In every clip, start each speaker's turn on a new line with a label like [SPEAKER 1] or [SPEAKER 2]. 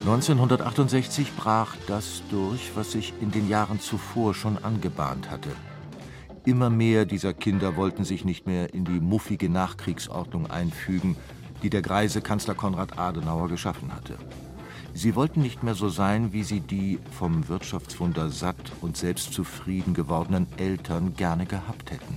[SPEAKER 1] 1968 brach das durch, was sich in den Jahren zuvor schon angebahnt hatte. Immer mehr dieser Kinder wollten sich nicht mehr in die muffige Nachkriegsordnung einfügen, die der greise Kanzler Konrad Adenauer geschaffen hatte. Sie wollten nicht mehr so sein, wie sie die vom Wirtschaftswunder satt und selbstzufrieden gewordenen Eltern gerne gehabt hätten.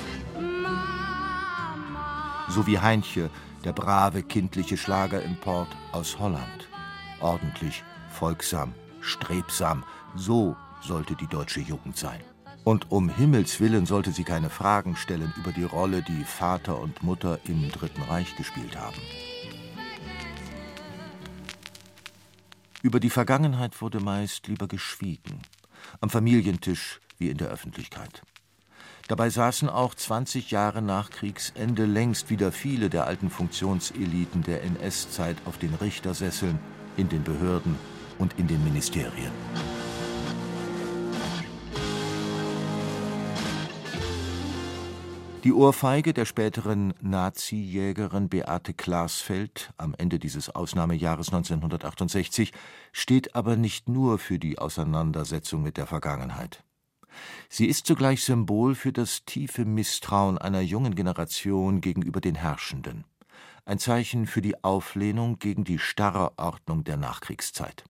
[SPEAKER 1] So wie Heintje, der brave kindliche Schlagerimport aus Holland. Ordentlich, folgsam, strebsam, so sollte die deutsche Jugend sein. Und um Himmels Willen sollte sie keine Fragen stellen über die Rolle, die Vater und Mutter im Dritten Reich gespielt haben. Über die Vergangenheit wurde meist lieber geschwiegen, am Familientisch wie in der Öffentlichkeit. Dabei saßen auch 20 Jahre nach Kriegsende längst wieder viele der alten Funktionseliten der NS-Zeit auf den Richtersesseln, in den Behörden und in den Ministerien. Die Ohrfeige der späteren Nazi-Jägerin Beate Glasfeld am Ende dieses Ausnahmejahres 1968 steht aber nicht nur für die Auseinandersetzung mit der Vergangenheit. Sie ist zugleich Symbol für das tiefe Misstrauen einer jungen Generation gegenüber den Herrschenden. Ein Zeichen für die Auflehnung gegen die starre Ordnung der Nachkriegszeit.